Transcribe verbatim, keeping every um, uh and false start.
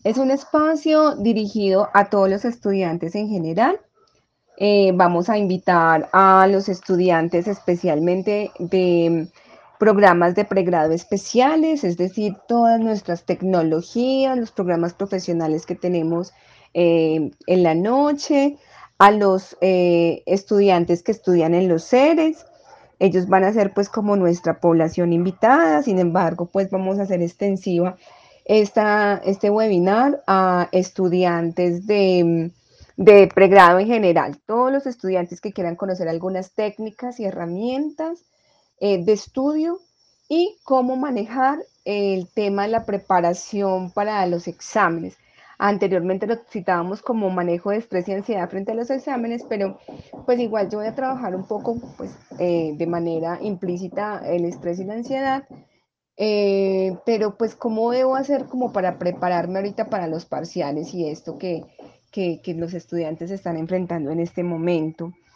Es un espacio dirigido a todos los estudiantes en general. Eh, vamos a invitar a los estudiantes especialmente de programas de pregrado especiales, es decir, todas nuestras tecnologías, los programas profesionales que tenemos eh, en la noche, a los eh, estudiantes que estudian en los CERES. Ellos van a ser pues como nuestra población invitada, sin embargo, pues vamos a hacer extensiva esta, este webinar a estudiantes de de pregrado en general, todos los estudiantes que quieran conocer algunas técnicas y herramientas eh, de estudio y cómo manejar el tema de la preparación para los exámenes. Anteriormente lo citábamos como manejo de estrés y ansiedad frente a los exámenes, pero pues igual yo voy a trabajar un poco pues eh, de manera implícita el estrés y la ansiedad, eh, pero pues cómo debo hacer como para prepararme ahorita para los parciales y esto que, que, que los estudiantes están enfrentando en este momento.